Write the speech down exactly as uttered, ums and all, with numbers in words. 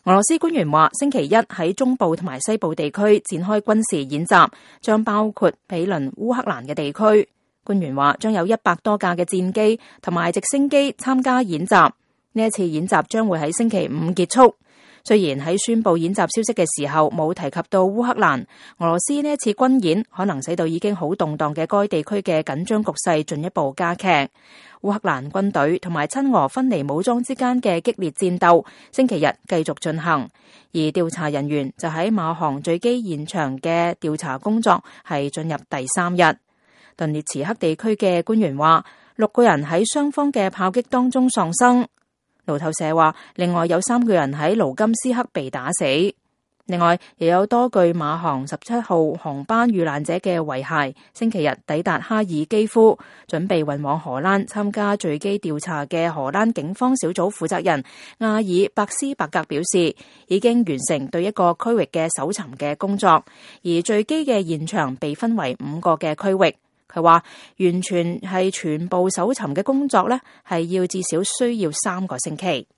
俄羅斯官員話，星期一喺中部同埋西部地區展開軍事演習，將包括毗鄰烏克蘭嘅地區。官員話，將有一百多架嘅戰機同埋直升機參加演習。呢一次演習將會喺星期五結束。雖然喺宣布演習消息嘅時候冇提及到烏克蘭，俄羅斯呢一次軍演可能使到已經好動盪嘅該地區嘅緊張局勢進一步加劇。烏克蘭軍隊同埋親俄分離武裝之間嘅激烈戰鬥星期日繼續進行，而調查人員就喺馬航墜機現場嘅調查工作係進入第三日。頓涅茨克地區嘅官員話，六個人喺雙方嘅炮擊當中喪生。路透社話，另外有三個人喺盧甘斯克被打死。另外，亦有多具馬航十七號航班遇難者嘅遺骸，星期日抵達哈爾基夫，準備運往荷蘭參加墜機調查嘅荷蘭警方小組負責人阿爾伯斯伯格表示，已經完成對一個區域嘅搜尋嘅工作，而墜機嘅現場被分為五個嘅區域。佢話，完全係全部搜尋嘅工作呢，係要至少需要三個星期。